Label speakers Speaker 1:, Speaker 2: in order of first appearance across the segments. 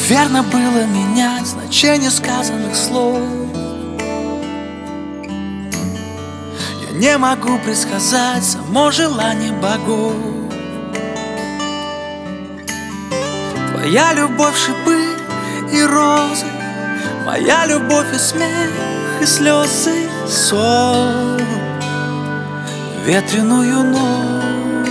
Speaker 1: Верно было менять значение сказанных слов. Я не могу предсказать само желание богов. Твоя любовь — шипы и розы, моя любовь — и смех, и слезы, сон, ветреную ночь.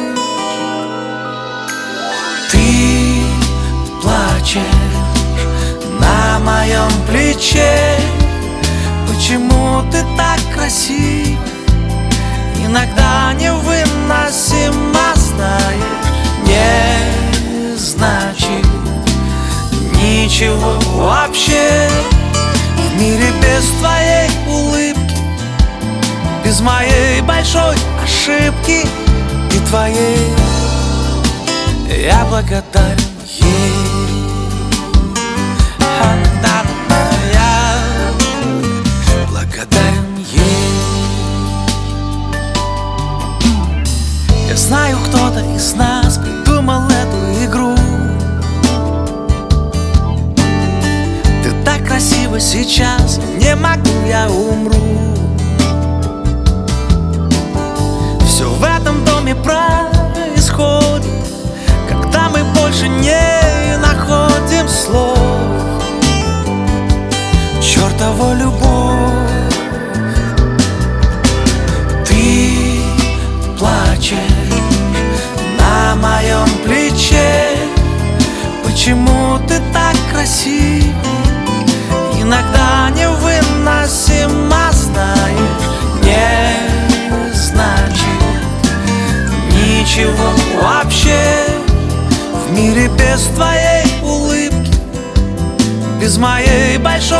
Speaker 1: Ты плачешь на моем плече. Почему ты так красив? Иногда невыносимо, знаешь, не значит ничего вообще. В мире без твоей улыбки, без моей большой ошибки и твоей, я благодарен ей. Я благодарен ей. Я знаю, кто-то из нас придумал эту игру. Ты так красива сейчас, не могу, я умру. Все в этом доме происходит, когда мы больше не находим слов. Чёртова любовь. Ты плачешь на моем плече. Почему ты так красив? Иногда невыносимо, знаешь, не значит ничего вообще. В мире без твоей улыбки, без моей большой